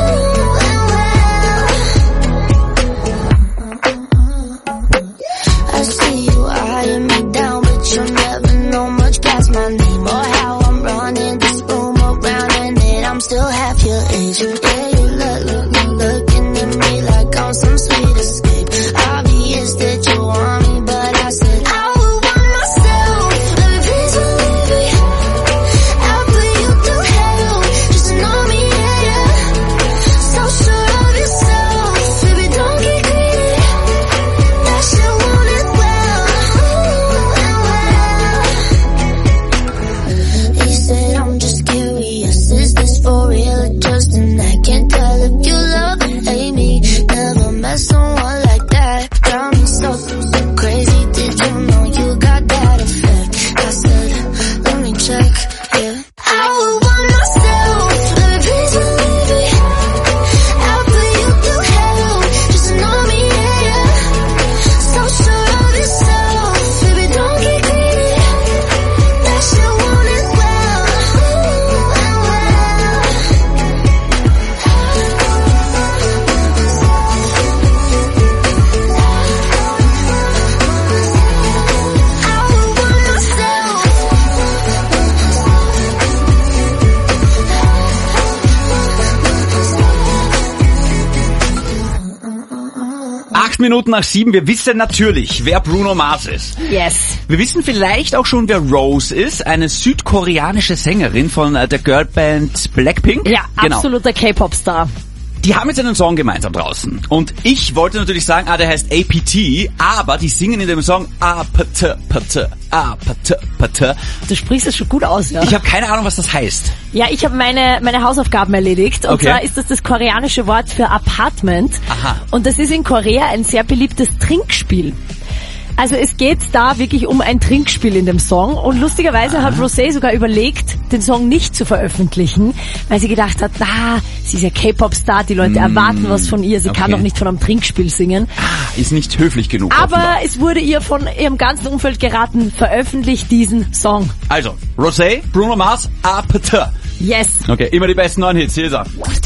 well. I see you eyeing me down, but you'll never know much past my name or how I'm running this room around, and that I'm still half your age. Yeah, you look, look, look, looking at me like I'm some sweet escape. Obvious that you want me, but I said I would want myself. Baby, please believe me. I'll put you through hell just to know me, yeah, yeah. So sure of yourself, baby, don't get greedy. That you want it well, well, well. Acht Minuten nach sieben. Wir wissen natürlich, wer Bruno Mars ist. Yes. Wir wissen vielleicht auch schon, wer Rose ist. Eine südkoreanische Sängerin von äh, der Girlband Blackpink. Ja, genau. Absoluter K-Pop-Star. Die haben jetzt einen Song gemeinsam draußen. Und ich wollte natürlich sagen, ah, der heißt A P T, aber die singen in dem Song A P T P T A P T P T. Du sprichst es schon gut aus, ja? Ich habe keine Ahnung, was das heißt. Ja, ich habe meine meine Hausaufgaben erledigt. Und Okay. zwar ist das das koreanische Wort für Apartment. Aha. Und das ist in Korea ein sehr beliebtes Trinkspiel. Also es geht da wirklich um ein Trinkspiel in dem Song und lustigerweise hat Rosé sogar überlegt, den Song nicht zu veröffentlichen, weil sie gedacht hat, na, sie ist ja K-Pop-Star, die Leute Mm, erwarten was von ihr, sie okay. kann doch nicht von einem Trinkspiel singen. Ist nicht höflich genug. Aber offenbar. es wurde ihr von ihrem ganzen Umfeld geraten, veröffentlicht diesen Song. Also, Rosé, Bruno Mars, A P T. Yes. Okay, immer die besten neuen Hits. Hier ist er.